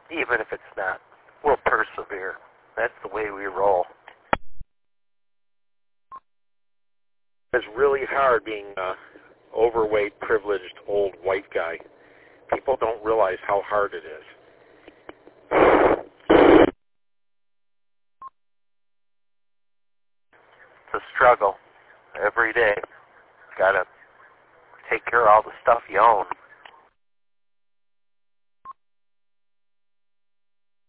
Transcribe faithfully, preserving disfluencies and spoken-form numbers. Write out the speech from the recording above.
even if it's not. We'll persevere. That's the way we roll. It's really hard being an overweight, privileged, old white guy. People don't realize how hard it is. It's a struggle every day. Got to take care of all the stuff you own.